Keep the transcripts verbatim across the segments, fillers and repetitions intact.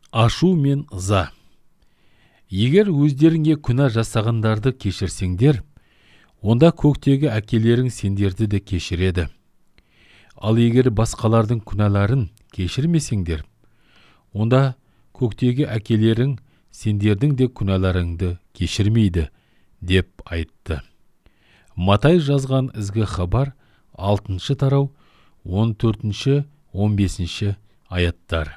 Ашу мен ыза. Егер өздеріңе күнә жасағандарды кешірсеңдер, онда көктегі әкелерің сендерді де кешіреді. Ал егер басқалардың күнәларын кешірмесеңдер, онда көктегі әкелерің сендердің де күнәларыңды кешірмейді, деп айтты. Матай жазған ізгі хабар алтыншы тарау он төртінші он бесінші аяттар.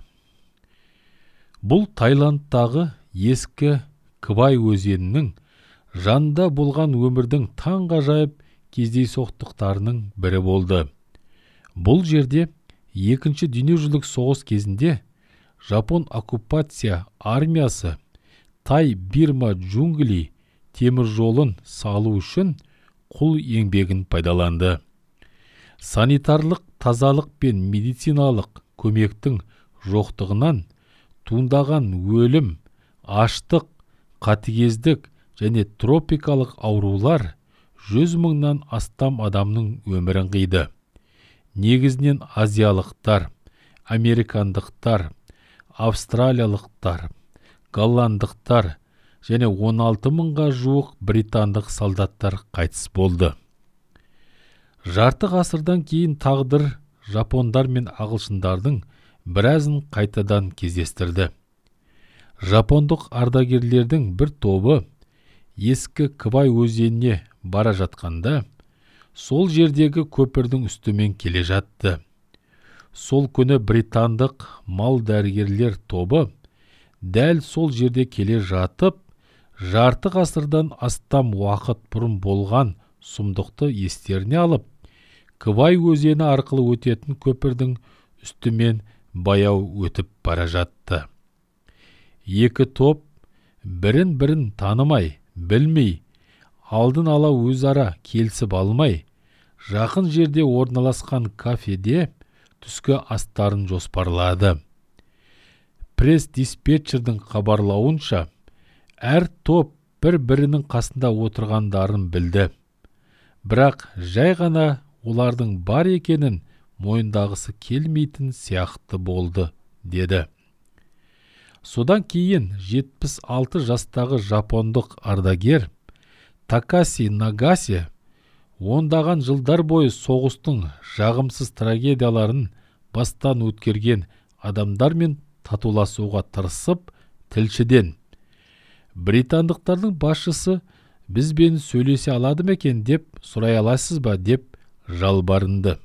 Бұл Таиландтағы ескі Квай өзенінің жанында болған өмірдің таңғажайып кездейсоқтықтарының бірі болды. Бұл жерде екінші дүниежүзілік соғыс кезінде Жапон оккупация армиясы Тай-Бирма джунгли темір жолын салу үшін құл еңбегін пайдаланды. Санитарлық тазалық пен медициналық көмектің жоқтығынан туындаған өлім, аштық, қатыгездік және тропикалық аурулар жүз мыңнан астам адамның өмірін қиды. Негізінен азиялықтар, американдықтар, австралиялықтар, голландықтар және он алты мыңға жуық британдық солдаттар қайтыс болды. Жарты ғасырдан кейін тағдыр жапондар мен ағылшындардың біразын қайтадан кездестірді. Жапондық ардагерлердің бір тобы ескі Квай өзеніне бара жатқанда, сол жердегі көпірдің үстімен келе жатты. Сол күні британдық мал дәрігерлер тобы дәл сол жерде келе жатып, жарты ғасырдан астам уақыт бұрын болған сұмдықты естеріне алып, Квай өзені арқылы өтетін көпірдің үстімен баяу өтіп бара жатты. Екі топ бірін-бірін танымай, білмей, алдын ала өзара келісіп алмай, жақын жерде орналасқан кафеде түскі астарын жоспарлады. Пресс-диспетчердің хабарлауынша, әр топ бір-бірінің қасында отырғандарын білді. Бірақ жай ғана олардың бар екенін мойындағысы келмейтін сияқты болды, деді. Содан кейін жетпіс алты жастағы жапондық ардагер Такаси Нагаси ондаған жылдар бойы соғыстың жағымсыз трагедияларын бастан өткерген адамдармен татуласуға тырысып, тілшіден британдықтардың басшысы бізбен сөйлесе алады ма екен деп сұрай аласыз ба деп жалбарынды.